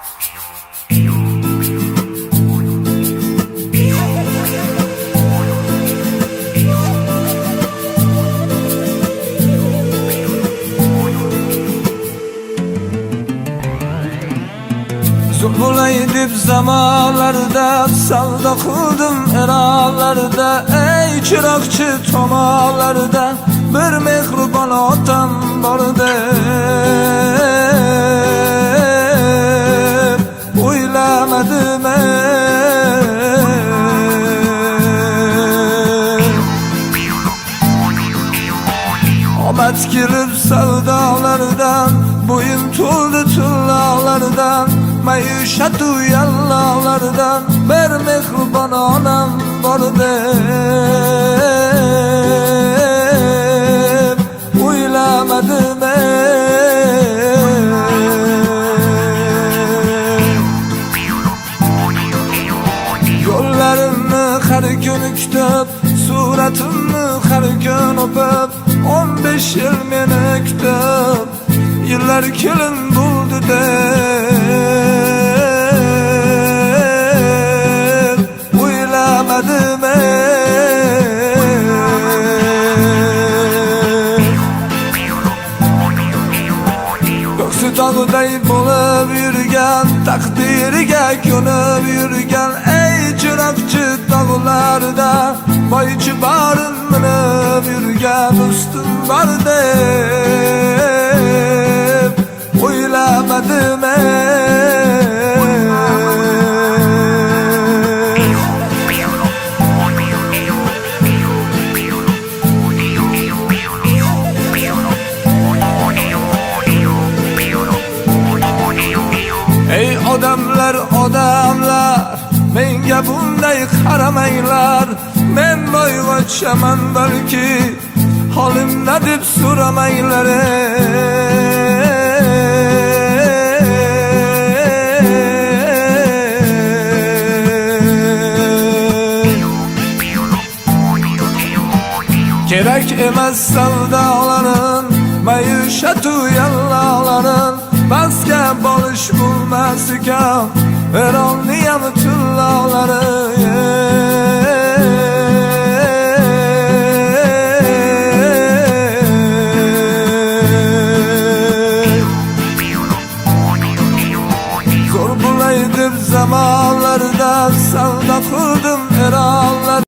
Zulmulay deb zamonlarda savdo qildim eronlarda, ey chiroqchi tomonlarda bir mehribon otam bor deb o'ylamadim. Omad kelib savdolardan, bo'yim to'ldi tillolardan, maishat uyallolardan bir mehribon onam bor deb o'ylamadim. Yo'llarimni har kun kutib, suratimni har kun o'pib, 15 yil meni kutib, yillar kelin bo'ldi deb o'ylamadim. Ko'ksi tog'day bo'lib yurgan, taqdiriga ko'nib yurgan, ey chiroqchi tog'larda boychi borin minib yurgan ustim bor deb o'ylamadim. Ey odamlar, odamlar, menga bunday qaramanglar, men boyvachchaman balki, holim na deb so'ramanglar. Kerak emas savdolarin, maishat uyalloların, basga bolish bo'lmas ekan eronning ham tillolari.